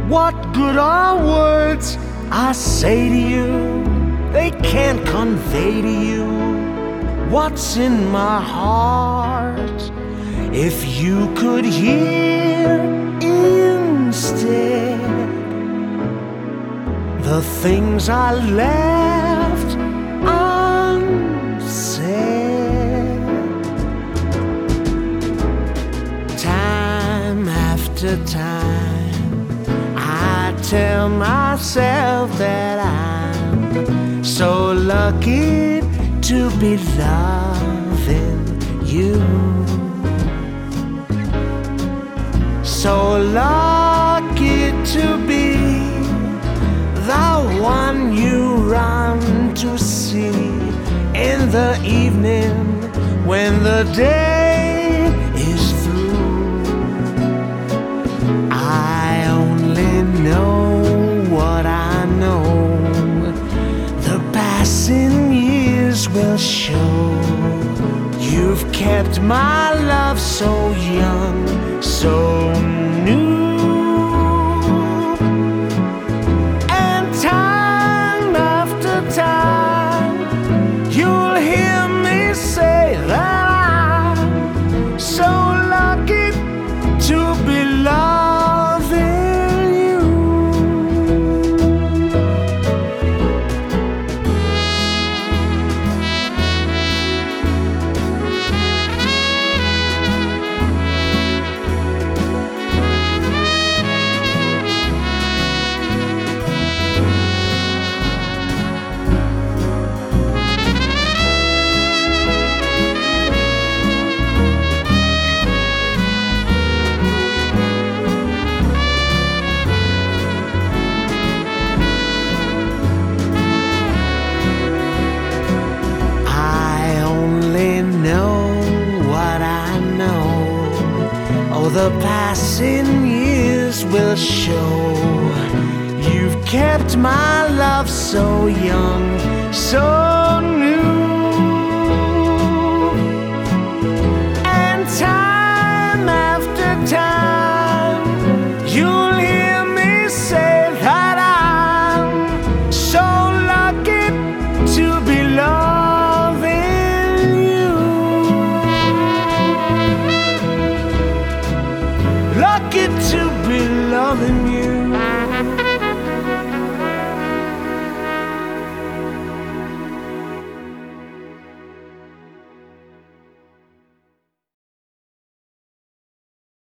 What good are words I say to you? They can't convey to you what's in my heart. If you could hear instead the things I left unsaid, time after time I tell myself that I'm so lucky to be loving you, so lucky to be the one you run to see in the evening when the day is through. I only know what I know. The passing years will show. You've kept my love so young, so new. And time after time you'll hear me say that I'm so lucky to be loving you. The passing years will show. You've kept my love so young, so